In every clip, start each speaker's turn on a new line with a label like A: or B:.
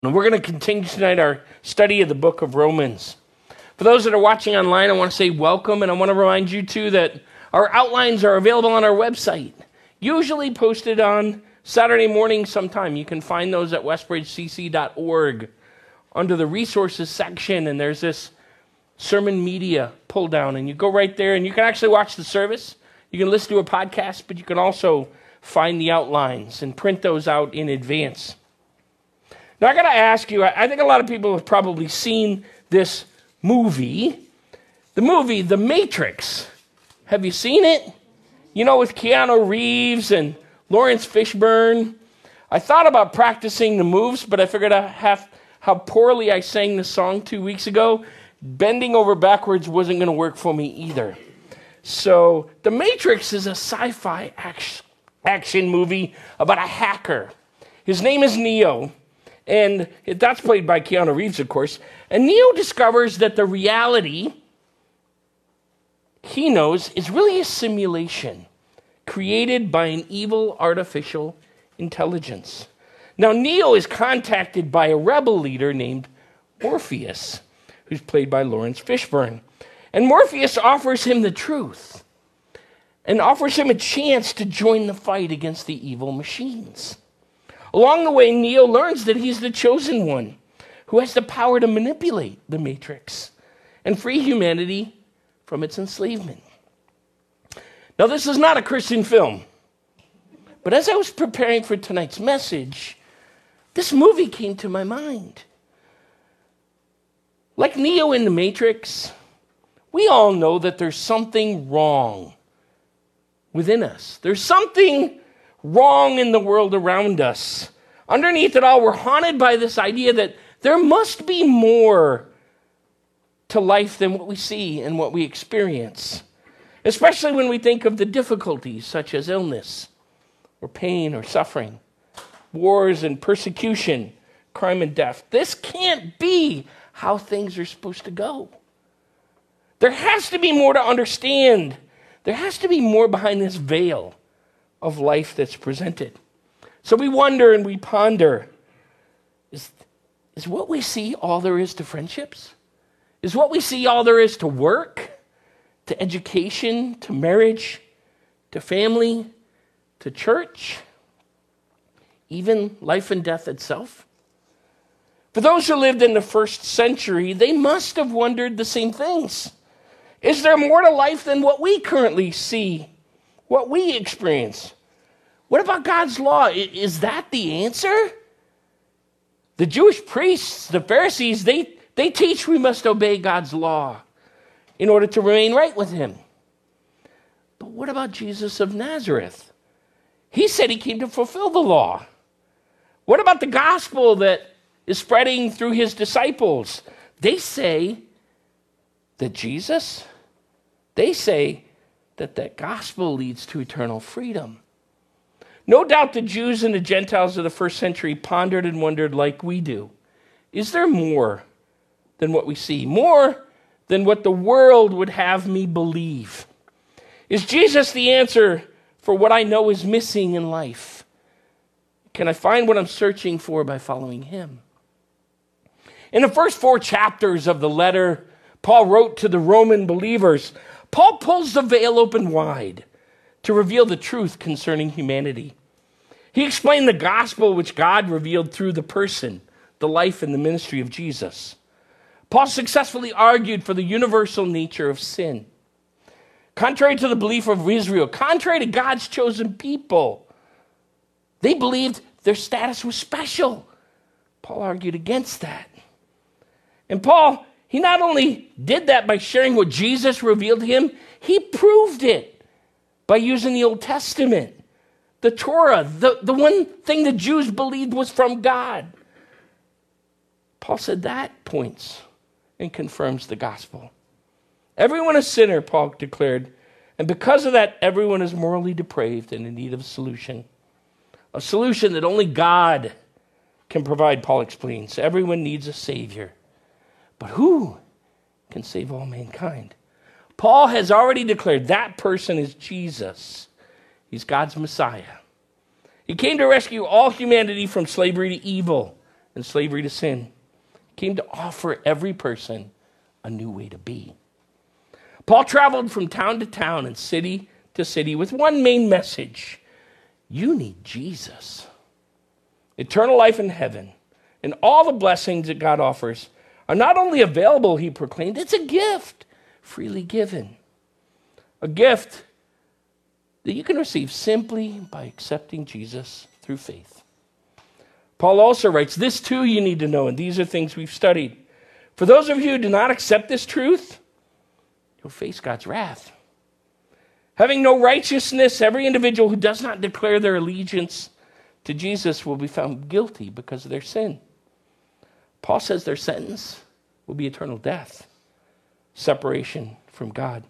A: And we're going to continue tonight our study of the book of Romans. For those that are watching online, I want to say welcome, and I want to remind you too that our outlines are available on our website, usually posted on Saturday morning sometime. You can find those at westbridgecc.org under the resources section, and there's this sermon media pull down, and you go right there, and you can actually watch the service. You can listen to a podcast, but you can also find the outlines and print those out in advance. Now, I got to ask you, I think a lot of people have probably seen this movie. The movie, The Matrix. Have you seen it? You know, with Keanu Reeves and Lawrence Fishburne. I thought about practicing the moves, but I figured out how poorly I sang the song 2 weeks ago. Bending over backwards wasn't going to work for me either. So, The Matrix is a sci-fi action movie about a hacker. His name is Neo. And that's played by Keanu Reeves, of course. And Neo discovers that the reality he knows is really a simulation created by an evil artificial intelligence. Now, Neo is contacted by a rebel leader named Morpheus, who's played by Lawrence Fishburne. And Morpheus offers him the truth and offers him a chance to join the fight against the evil machines. Along the way, Neo learns that he's the chosen one who has the power to manipulate the Matrix and free humanity from its enslavement. Now, this is not a Christian film, but as I was preparing for tonight's message, this movie came to my mind. Like Neo in the Matrix, we all know that there's something wrong within us. There's something wrong in the world around us. Underneath it all, we're haunted by this idea that there must be more to life than what we see and what we experience, especially when we think of the difficulties such as illness or pain or suffering, wars and persecution, crime and death. This can't be how things are supposed to go. There has to be more to understand. There has to be more behind this veil of life that's presented. So we wonder and we ponder, is what we see all there is to friendships? Is what we see all there is to work, to education, to marriage, to family, to church, even life and death itself? For those who lived in the first century, they must have wondered the same things. Is there more to life than what we currently see, what we experience? What about God's law? Is that the answer? The Jewish priests, the Pharisees, they teach we must obey God's law in order to remain right with him. But what about Jesus of Nazareth? He said he came to fulfill the law. What about the gospel that is spreading through his disciples? They say that that gospel leads to eternal freedom. No doubt the Jews and the Gentiles of the first century pondered and wondered like we do. Is there more than what we see? More than what the world would have me believe? Is Jesus the answer for what I know is missing in life? Can I find what I'm searching for by following him? In the first 4 chapters of the letter Paul wrote to the Roman believers, Paul pulls the veil open wide to reveal the truth concerning humanity. He explained the gospel which God revealed through the person, the life, and the ministry of Jesus. Paul successfully argued for the universal nature of sin. Contrary to the belief of Israel, contrary to God's chosen people, they believed their status was special. Paul argued against that. And Paul, he not only did that by sharing what Jesus revealed to him, he proved it by using the Old Testament, the Torah, the one thing the Jews believed was from God. Paul said that points and confirms the gospel. Everyone is a sinner, Paul declared, and because of that, everyone is morally depraved and in need of a solution that only God can provide, Paul explains. Everyone needs a Savior. But who can save all mankind? Paul has already declared that person is Jesus. He's God's Messiah. He came to rescue all humanity from slavery to evil and slavery to sin. He came to offer every person a new way to be. Paul traveled from town to town and city to city with one main message. You need Jesus. Eternal life in heaven and all the blessings that God offers are not only available, he proclaimed, it's a gift freely given. A gift that you can receive simply by accepting Jesus through faith. Paul also writes, this too you need to know, and these are things we've studied. For those of you who do not accept this truth, you'll face God's wrath. Having no righteousness, every individual who does not declare their allegiance to Jesus will be found guilty because of their sin. Paul says their sentence will be eternal death, separation from God.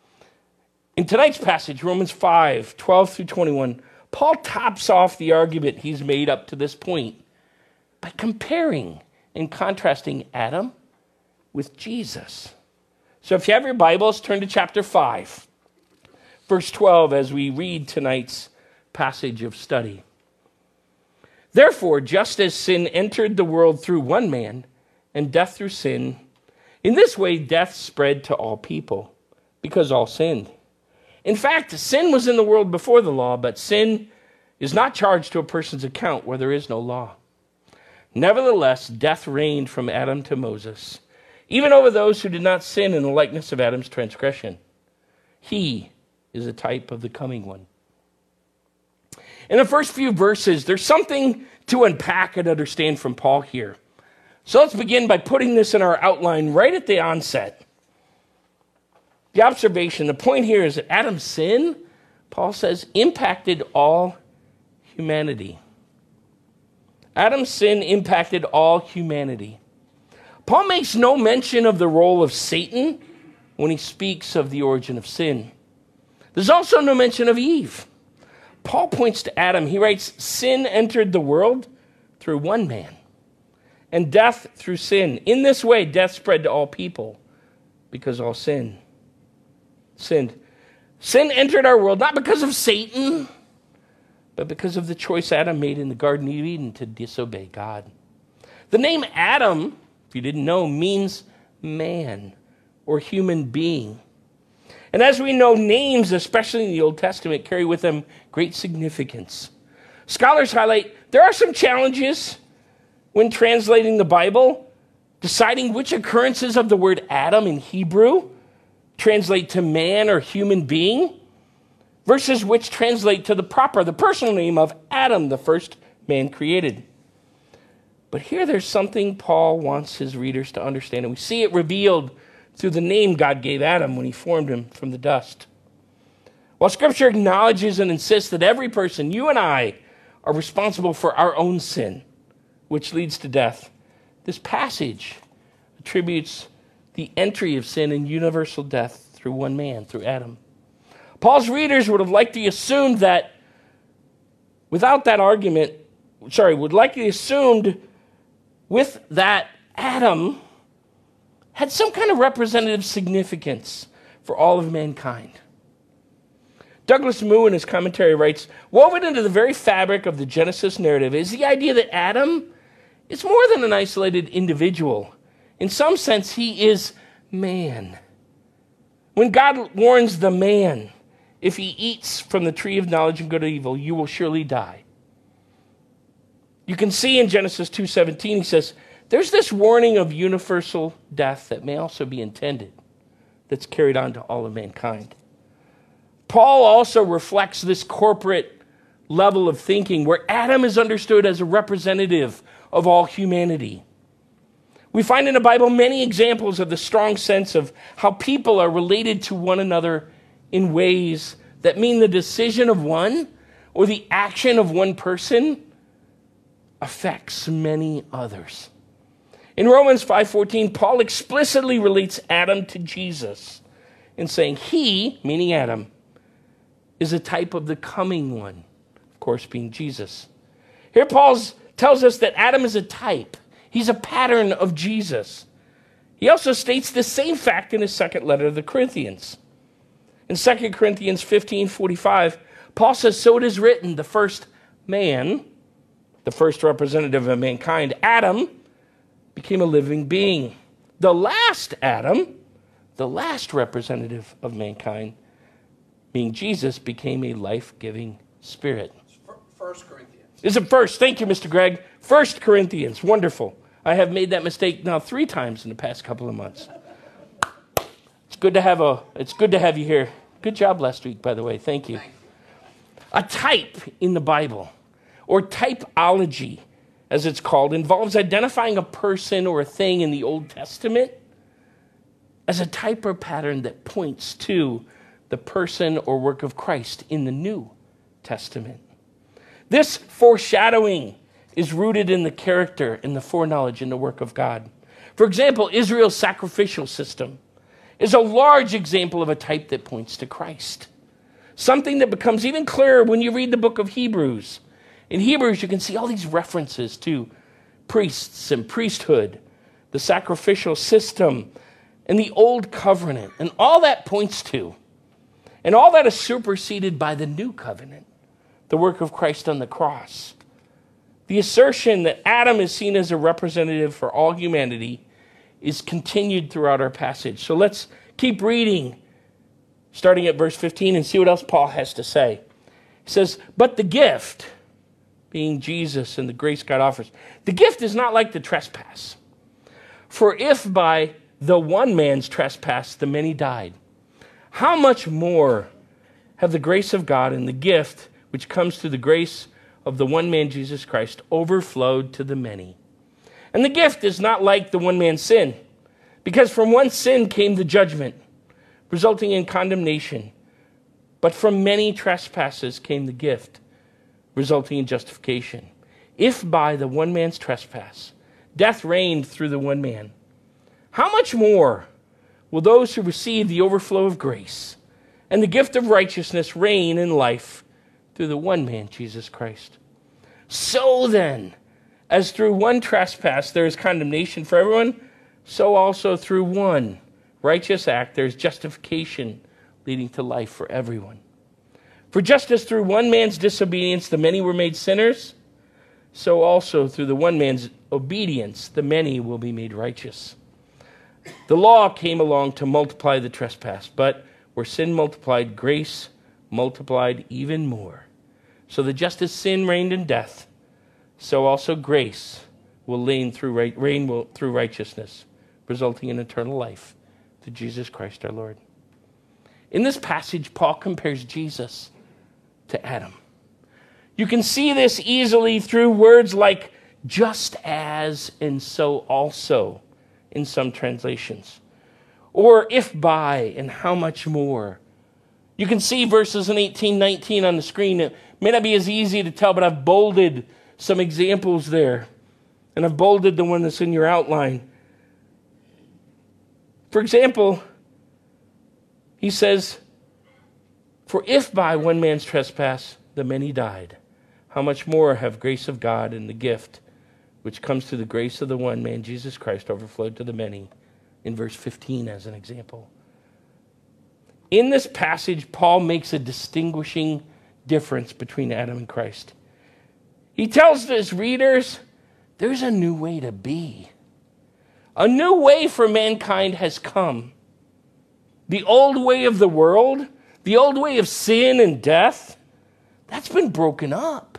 A: In tonight's passage, Romans 5, 12 through 21, Paul tops off the argument he's made up to this point by comparing and contrasting Adam with Jesus. So if you have your Bibles, turn to chapter 5, verse 12, as we read tonight's passage of study. Therefore, just as sin entered the world through one man, and death through sin, in this way death spread to all people, because all sinned. In fact, sin was in the world before the law, but sin is not charged to a person's account where there is no law. Nevertheless, death reigned from Adam to Moses, even over those who did not sin in the likeness of Adam's transgression. He is a type of the coming one. In the first few verses, there's something to unpack and understand from Paul here. So let's begin by putting this in our outline right at the onset. The observation, the point here is that Adam's sin, Paul says, impacted all humanity. Adam's sin impacted all humanity. Paul makes no mention of the role of Satan when he speaks of the origin of sin. There's also no mention of Eve. Paul points to Adam. He writes, sin entered the world through one man, and death through sin. In this way, death spread to all people, because all sinned. Sin entered our world not because of Satan, but because of the choice Adam made in the Garden of Eden to disobey God. The name Adam, if you didn't know, means man or human being. And as we know, names, especially in the Old Testament, carry with them great significance. Scholars highlight there are some challenges when translating the Bible, deciding which occurrences of the word Adam in Hebrew translate to man or human being, versus which translate to the personal name of Adam, the first man created. But here there's something Paul wants his readers to understand, and we see it revealed through the name God gave Adam when he formed him from the dust. While Scripture acknowledges and insists that every person, you and I, are responsible for our own sin, which leads to death, this passage attributes the entry of sin and universal death through one man, through Adam. Paul's readers would have likely assumed that without that argument, would likely assumed with that Adam had some kind of representative significance for all of mankind. Douglas Moo in his commentary writes, woven into the very fabric of the Genesis narrative is the idea that Adam is more than an isolated individual. In some sense, he is man. When God warns the man, if he eats from the tree of knowledge and good and evil, you will surely die. You can see in Genesis 2:17, he says, there's this warning of universal death that may also be intended, that's carried on to all of mankind. Paul also reflects this corporate level of thinking where Adam is understood as a representative of all humanity. We find in the Bible many examples of the strong sense of how people are related to one another in ways that mean the decision of one or the action of one person affects many others. In Romans 5:14, Paul explicitly relates Adam to Jesus in saying he, meaning Adam, is a type of the coming one, of course being Jesus. Here Paul tells us that Adam is a type. He's a pattern of Jesus. He also states the same fact in his second letter to the Corinthians. In 2 Corinthians 15:45, Paul says, so it is written, the first man, the first representative of mankind, Adam, became a living being. The last Adam, the last representative of mankind, being Jesus, became a life-giving spirit.
B: 1 Corinthians.
A: Is it first? Thank you, Mr. Greg. 1 Corinthians. Wonderful. I have made that mistake now 3 times in the past couple of months. It's good to have you here. Good job last week, by the way. Thank you. A type in the Bible, or typology, as it's called, involves identifying a person or a thing in the Old Testament as a type or pattern that points to the person or work of Christ in the New Testament. This foreshadowing is rooted in the character and the foreknowledge in the work of God. For example, Israel's sacrificial system is a large example of a type that points to Christ. Something that becomes even clearer when you read the book of Hebrews. In Hebrews, you can see all these references to priests and priesthood, the sacrificial system, and the old covenant. And all that points to, and all that is superseded by the new covenant, the work of Christ on the cross. The assertion that Adam is seen as a representative for all humanity is continued throughout our passage. So let's keep reading, starting at verse 15, and see what else Paul has to say. He says, but the gift, being Jesus and the grace God offers, the gift is not like the trespass. For if by the one man's trespass the many died, how much more have the grace of God and the gift which comes through the grace of the one man Jesus Christ overflowed to the many? And the gift is not like the one man's sin, because from one sin came the judgment, resulting in condemnation. But from many trespasses came the gift, resulting in justification. If by the one man's trespass death reigned through the one man, how much more will those who receive the overflow of grace and the gift of righteousness reign in life through the one man, Jesus Christ? So then, as through one trespass there is condemnation for everyone, so also through one righteous act there is justification leading to life for everyone. For just as through one man's disobedience the many were made sinners, so also through the one man's obedience the many will be made righteous. The law came along to multiply the trespass, but where sin multiplied, grace multiplied even more. So that just as sin reigned in death, so also grace will reign through righteousness, resulting in eternal life through Jesus Christ our Lord. In this passage, Paul compares Jesus to Adam. You can see this easily through words like just as and so also in some translations, or if by and how much more. You can see verses in 18-19 on the screen. It may not be as easy to tell, but I've bolded some examples there, and I've bolded the one that's in your outline. For example, he says, for if by one man's trespass the many died, how much more have grace of God and the gift which comes through the grace of the one man, Jesus Christ, overflowed to the many, in verse 15 as an example. In this passage, Paul makes a distinguishing difference between Adam and Christ. He tells his readers, there's a new way to be. A new way for mankind has come. The old way of the world, the old way of sin and death, that's been broken up.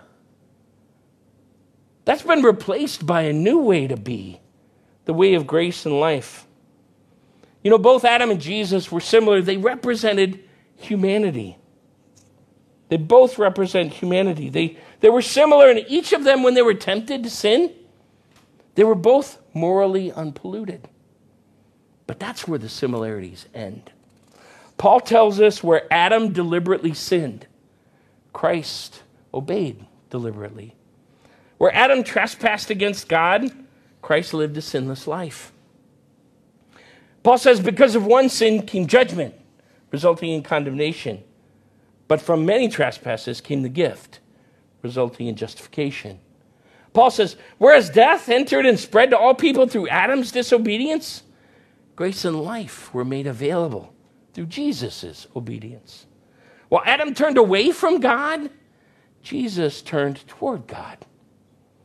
A: That's been replaced by a new way to be, the way of grace and life. You know, both Adam and Jesus were similar. They represented humanity. They both represent humanity. They were similar, and each of them, when they were tempted to sin, they were both morally unpolluted. But that's where the similarities end. Paul tells us where Adam deliberately sinned, Christ obeyed deliberately. Where Adam trespassed against God, Christ lived a sinless life. Paul says, because of one sin came judgment, resulting in condemnation. But from many trespasses came the gift, resulting in justification. Paul says, whereas death entered and spread to all people through Adam's disobedience, grace and life were made available through Jesus' obedience. While Adam turned away from God, Jesus turned toward God.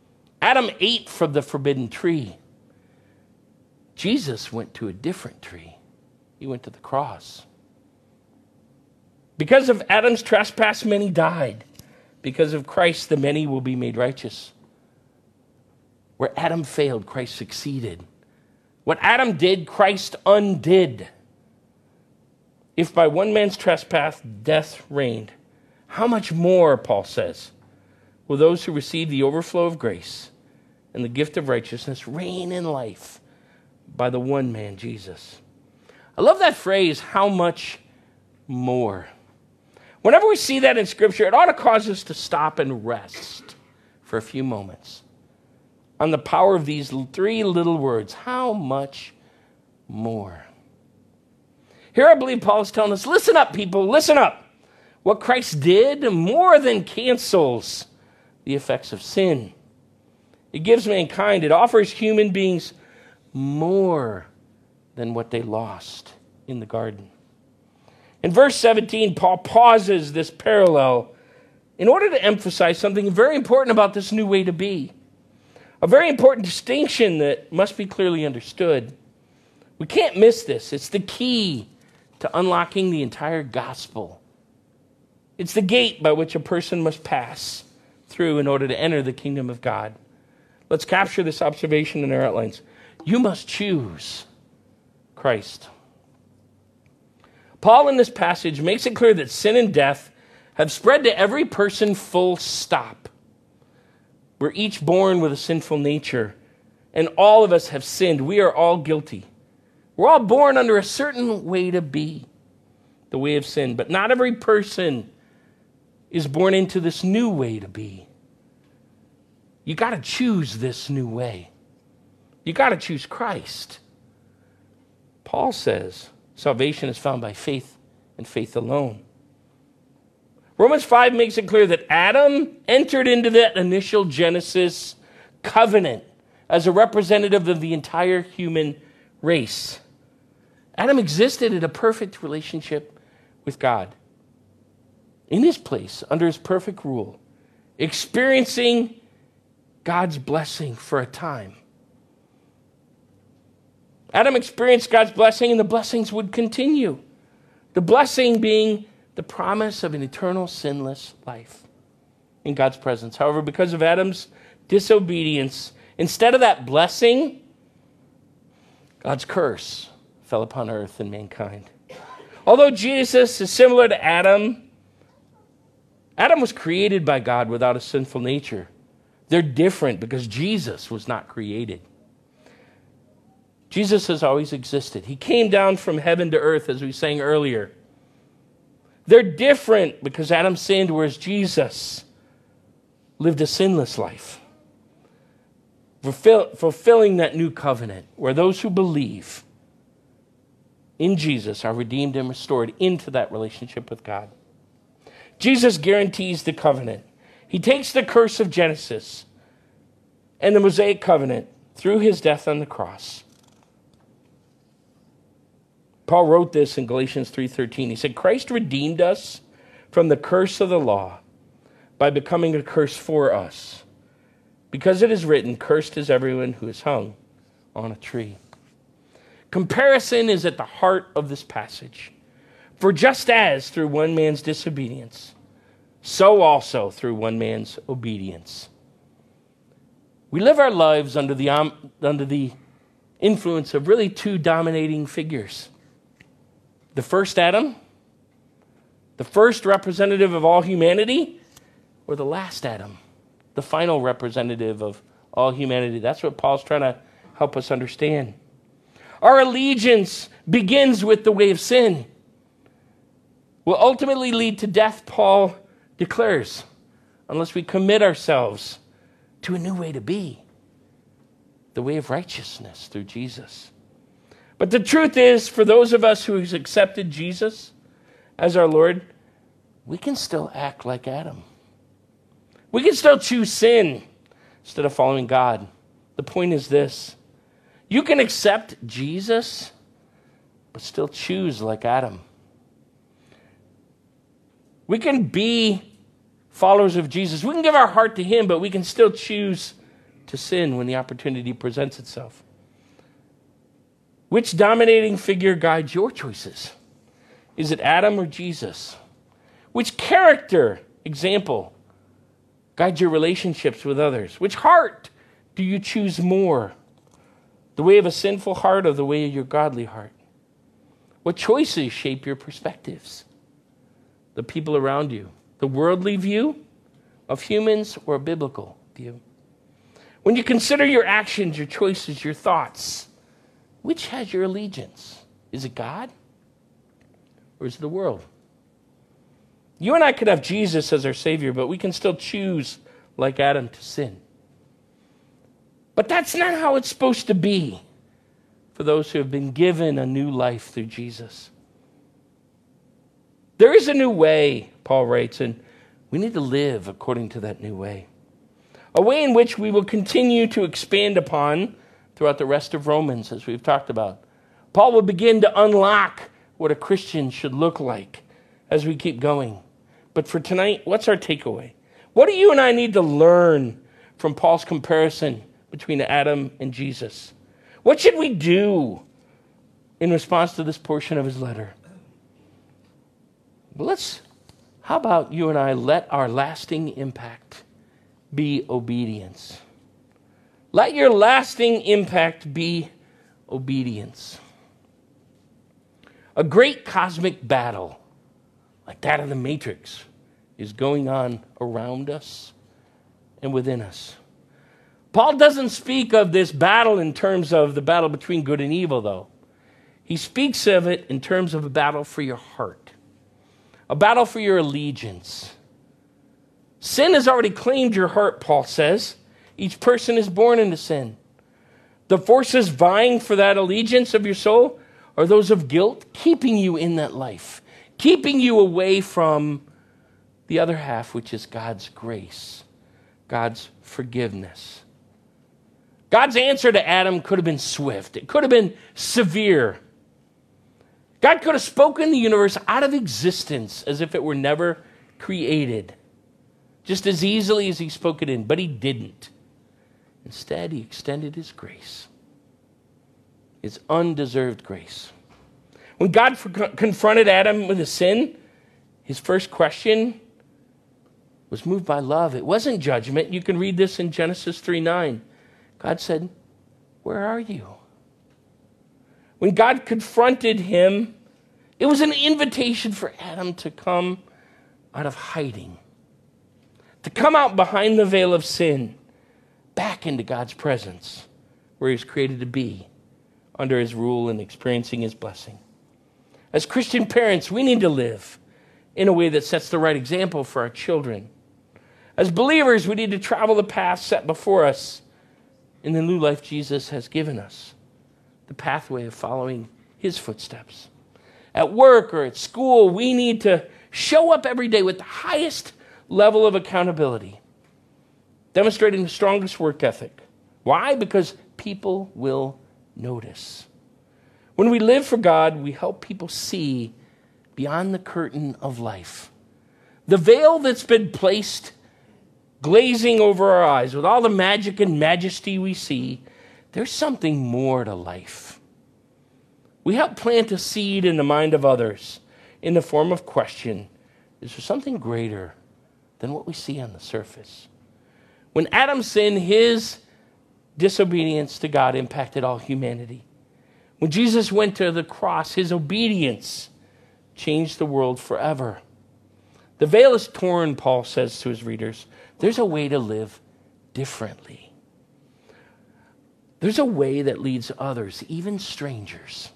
A: Adam ate from the forbidden tree. Jesus went to a different tree. He went to the cross. Because of Adam's trespass, many died. Because of Christ, the many will be made righteous. Where Adam failed, Christ succeeded. What Adam did, Christ undid. If by one man's trespass death reigned, how much more, Paul says, will those who receive the overflow of grace and the gift of righteousness reign in life by the one man, Jesus? I love that phrase, how much more. Whenever we see that in Scripture, it ought to cause us to stop and rest for a few moments on the power of these three little words, how much more. Here I believe Paul is telling us, listen up, people, listen up. What Christ did more than cancels the effects of sin. It gives mankind, it offers human beings more than what they lost in the garden. In verse 17, Paul pauses this parallel in order to emphasize something very important about this new way to be. A very important distinction that must be clearly understood. We can't miss this. It's the key to unlocking the entire gospel. It's the gate by which a person must pass through in order to enter the kingdom of God. Let's capture this observation in our outlines. You must choose Christ. Paul in this passage makes it clear that sin and death have spread to every person, full stop. We're each born with a sinful nature, and all of us have sinned. We are all guilty. We're all born under a certain way to be, the way of sin. But not every person is born into this new way to be. You got to choose this new way. You got to choose Christ. Paul says salvation is found by faith and faith alone. Romans 5 makes it clear that Adam entered into that initial Genesis covenant as a representative of the entire human race. Adam existed in a perfect relationship with God, in his place, under his perfect rule, experiencing God's blessing for a time. Adam experienced God's blessing, and the blessings would continue. The blessing being the promise of an eternal sinless life in God's presence. However, because of Adam's disobedience, instead of that blessing, God's curse fell upon earth and mankind. Although Jesus is similar to Adam, Adam was created by God without a sinful nature. They're different because Jesus was not created. Jesus has always existed. He came down from heaven to earth, as we sang earlier. They're different because Adam sinned, whereas Jesus lived a sinless life, fulfilling that new covenant where those who believe in Jesus are redeemed and restored into that relationship with God. Jesus guarantees the covenant. He takes the curse of Genesis and the Mosaic covenant through his death on the cross. Paul wrote this in Galatians 3:13. He said, Christ redeemed us from the curse of the law by becoming a curse for us. Because it is written, cursed is everyone who is hung on a tree. Comparison is at the heart of this passage. For just as through one man's disobedience, so also through one man's obedience. We live our lives under the influence of really two dominating figures. The first Adam, the first representative of all humanity, or the last Adam, the final representative of all humanity. That's what Paul's trying to help us understand. Our allegiance begins with the way of sin. Will ultimately lead to death, Paul declares, unless we commit ourselves to a new way to be, the way of righteousness through Jesus. But the truth is, for those of us who have accepted Jesus as our Lord, we can still act like Adam. We can still choose sin instead of following God. The point is this: you can accept Jesus, but still choose like Adam. We can be followers of Jesus. We can give our heart to him, but we can still choose to sin when the opportunity presents itself? Which dominating figure guides your choices? Is it Adam or Jesus? Which character example guides your relationships with others? Which heart do you choose more? The way of a sinful heart or the way of your godly heart? What choices shape your perspectives? The people around you, the worldly view of humans or a biblical view? When you consider your actions, your choices, your thoughts, which has your allegiance? Is it God or is it the world? You and I could have Jesus as our Savior, but we can still choose, like Adam, to sin. But that's not how it's supposed to be for those who have been given a new life through Jesus. There is a new way, Paul writes, and we need to live according to that new way. A way in which we will continue to expand upon throughout the rest of Romans, as we've talked about. Paul will begin to unlock what a Christian should look like as we keep going. But for tonight, what's our takeaway? What do you and I need to learn from Paul's comparison between Adam and Jesus? What should we do in response to this portion of his letter? How about you and I let our lasting impact be obedience? Let your lasting impact be obedience. A great cosmic battle, like that of the Matrix, is going on around us and within us. Paul doesn't speak of this battle in terms of the battle between good and evil, though. He speaks of it in terms of a battle for your heart, a battle for your allegiance. Sin has already claimed your heart, Paul says. Each person is born into sin. The forces vying for that allegiance of your soul are those of guilt, keeping you in that life, keeping you away from the other half, which is God's grace, God's forgiveness. God's answer to Adam could have been swift. It could have been severe. God could have spoken the universe out of existence as if it were never created, just as easily as he spoke it in, but he didn't. Instead, he extended his grace, his undeserved grace. When God confronted Adam with his sin, his first question was moved by love. It wasn't judgment. You can read this in Genesis 3:9. God said, "Where are you?" When God confronted him, it was an invitation for Adam to come out of hiding, to come out behind the veil of sin, back into God's presence, where he was created to be, under his rule and experiencing his blessing. As Christian parents, we need to live in a way that sets the right example for our children. As believers, we need to travel the path set before us in the new life Jesus has given us, the pathway of following his footsteps. At work or at school, we need to show up every day with the highest level of accountability, demonstrating the strongest work ethic. Why? Because people will notice. When we live for God, we help people see beyond the curtain of life. The veil that's been placed glazing over our eyes with all the magic and majesty we see, there's something more to life. We help plant a seed in the mind of others in the form of question. Is there something greater than what we see on the surface? When Adam sinned, his disobedience to God impacted all humanity. When Jesus went to the cross, his obedience changed the world forever. The veil is torn, Paul says to his readers. There's a way to live differently. There's a way that leads others, even strangers.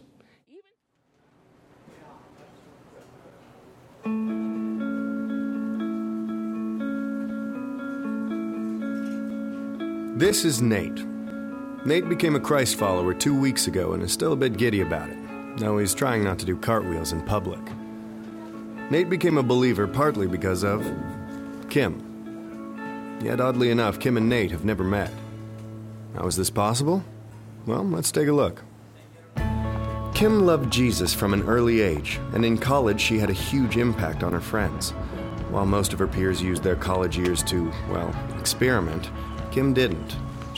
B: This is Nate. Nate became a Christ follower 2 weeks ago and is still a bit giddy about it, though he's trying not to do cartwheels in public. Nate became a believer partly because of Kim. Yet oddly enough, Kim and Nate have never met. How is this possible? Well, let's take a look. Kim loved Jesus from an early age, and in college she had a huge impact on her friends. While most of her peers used their college years to, experiment, Kim didn't.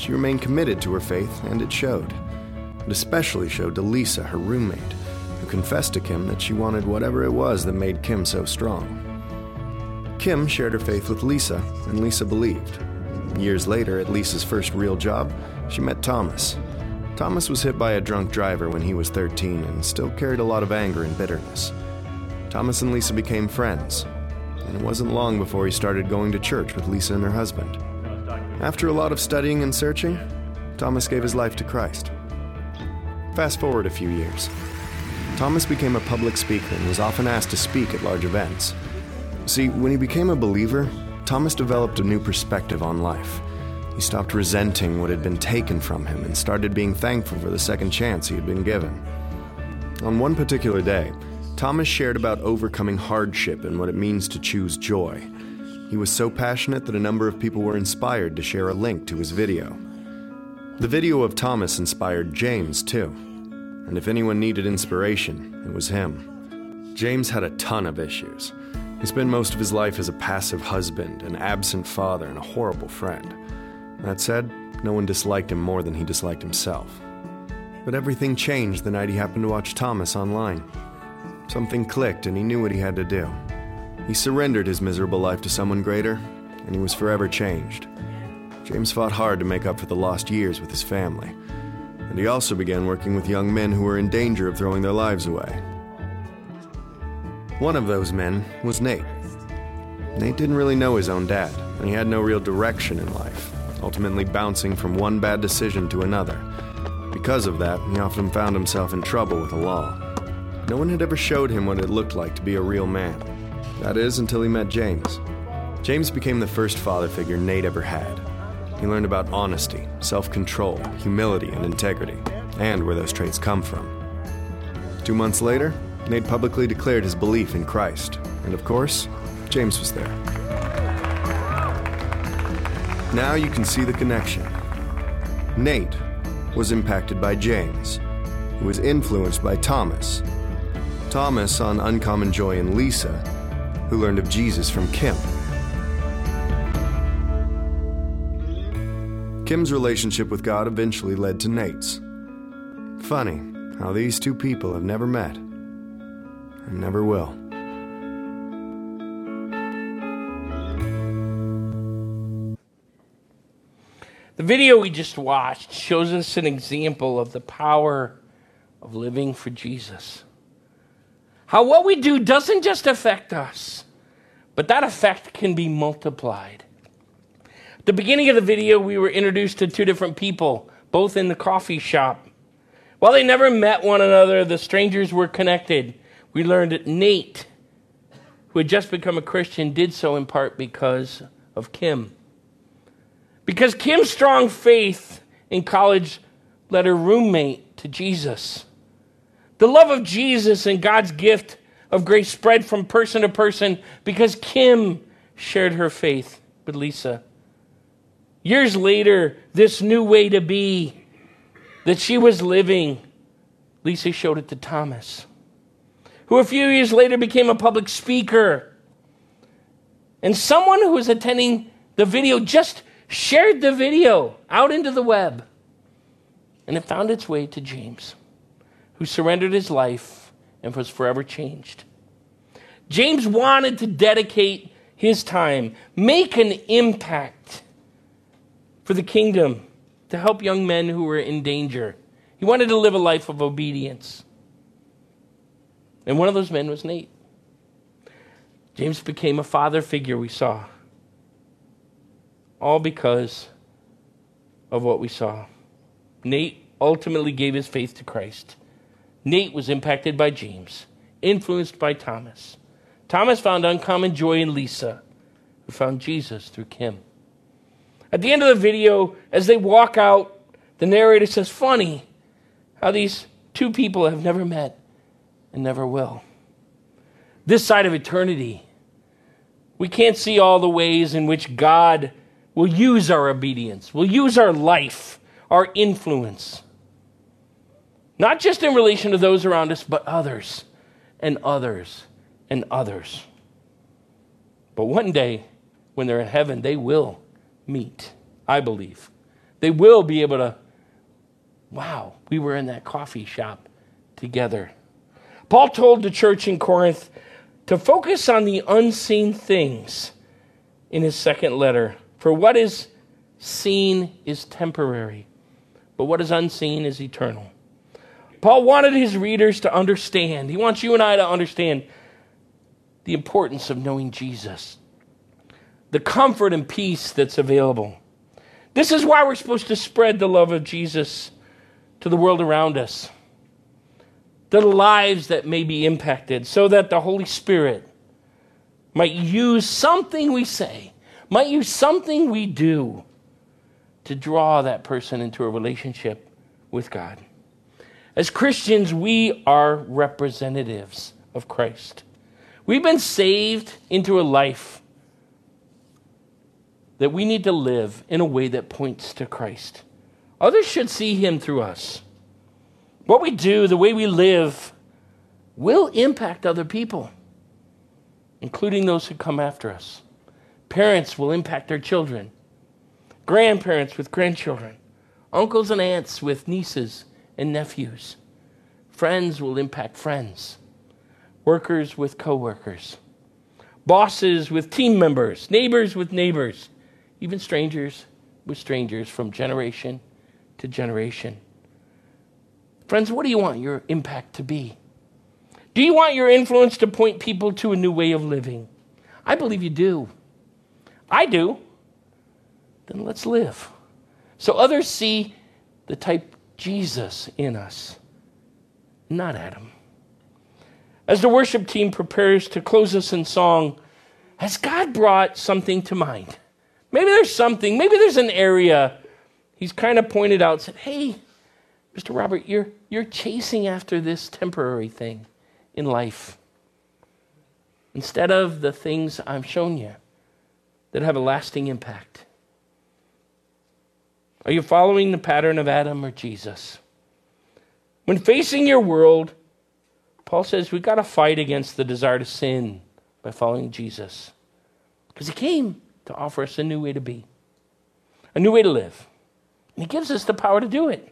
B: She remained committed to her faith, and it showed. It especially showed to Lisa, her roommate, who confessed to Kim that she wanted whatever it was that made Kim so strong. Kim shared her faith with Lisa, and Lisa believed. Years later, at Lisa's first real job, she met Thomas. Thomas was hit by a drunk driver when he was 13 and still carried a lot of anger and bitterness. Thomas and Lisa became friends, and it wasn't long before he started going to church with Lisa and her husband. After a lot of studying and searching, Thomas gave his life to Christ. Fast forward a few years. Thomas became a public speaker and was often asked to speak at large events. See, when he became a believer, Thomas developed a new perspective on life. He stopped resenting what had been taken from him and started being thankful for the second chance he had been given. On one particular day, Thomas shared about overcoming hardship and what it means to choose joy. He was so passionate that a number of people were inspired to share a link to his video. The video of Thomas inspired James, too. And if anyone needed inspiration, it was him. James had a ton of issues. He spent most of his life as a passive husband, an absent father, and a horrible friend. That said, no one disliked him more than he disliked himself. But everything changed the night he happened to watch Thomas online. Something clicked and he knew what he had to do. He surrendered his miserable life to someone greater, and he was forever changed. James fought hard to make up for the lost years with his family, and he also began working with young men who were in danger of throwing their lives away. One of those men was Nate. Nate didn't really know his own dad, and he had no real direction in life, ultimately bouncing from one bad decision to another. Because of that, he often found himself in trouble with the law. No one had ever showed him what it looked like to be a real man. That is, until he met James. James became the first father figure Nate ever had. He learned about honesty, self-control, humility, and integrity, and where those traits come from. 2 months later, Nate publicly declared his belief in Christ, and of course, James was there. Now you can see the connection. Nate was impacted by James, who was influenced by Thomas. Thomas saw an uncommon joy in Lisa, who learned of Jesus from Kim. Kim's relationship with God eventually led to Nate's. Funny how these two people have never met and never will.
A: The video we just watched shows us an example of the power of living for Jesus. How what we do doesn't just affect us, but that effect can be multiplied. At the beginning of the video, we were introduced to two different people, both in the coffee shop. While they never met one another, the strangers were connected. We learned that Nate, who had just become a Christian, did so in part because of Kim. Because Kim's strong faith in college led her roommate to Jesus. The love of Jesus and God's gift of grace spread from person to person because Kim shared her faith with Lisa. Years later, this new way to be that she was living, Lisa showed it to Thomas, who a few years later became a public speaker. And someone who was attending the video just shared the video out into the web. And it found its way to James, who surrendered his life and was forever changed. James wanted to dedicate his time, make an impact for the kingdom, to help young men who were in danger. He wanted to live a life of obedience. And one of those men was Nate. James became a father figure, we saw. All because of what we saw. Nate ultimately gave his faith to Christ. Nate was impacted by James, influenced by Thomas. Thomas found uncommon joy in Lisa, who found Jesus through Kim. At the end of the video, as they walk out, the narrator says, funny how these two people have never met and never will. This side of eternity, we can't see all the ways in which God will use our obedience, will use our life, our influence. Not just in relation to those around us, but others and others and others. But one day, when they're in heaven, they will meet, I believe, They will be able to, wow, we were in that coffee shop together. Paul told the church in Corinth to focus on the unseen things in his second letter. For what is seen is temporary, but what is unseen is eternal. Paul wanted his readers to understand. He wants you and I to understand the importance of knowing Jesus, the comfort and peace that's available. This is why we're supposed to spread the love of Jesus to the world around us, to the lives that may be impacted, so that the Holy Spirit might use something we say, might use something we do to draw that person into a relationship with God. As Christians, we are representatives of Christ. We've been saved into a life that we need to live in a way that points to Christ. Others should see him through us. What we do, the way we live, will impact other people, including those who come after us. Parents will impact their children. Grandparents with grandchildren. Uncles and aunts with nieces and nephews. Friends will impact friends. Workers with co-workers. Bosses with team members. Neighbors with neighbors. Even strangers with strangers from generation to generation. Friends, what do you want your impact to be? Do you want your influence to point people to a new way of living? I believe you do. I do. Then let's live, so others see the type Jesus in us, not Adam. As the worship team prepares to close us in song, has God brought something to mind? Maybe there's something, maybe there's an area he's kind of pointed out and said, hey, Mr. Robert, you're chasing after this temporary thing in life instead of the things I've shown you that have a lasting impact. Are you following the pattern of Adam or Jesus? When facing your world, Paul says we've got to fight against the desire to sin by following Jesus. Because he came to offer us a new way to be, a new way to live. And he gives us the power to do it.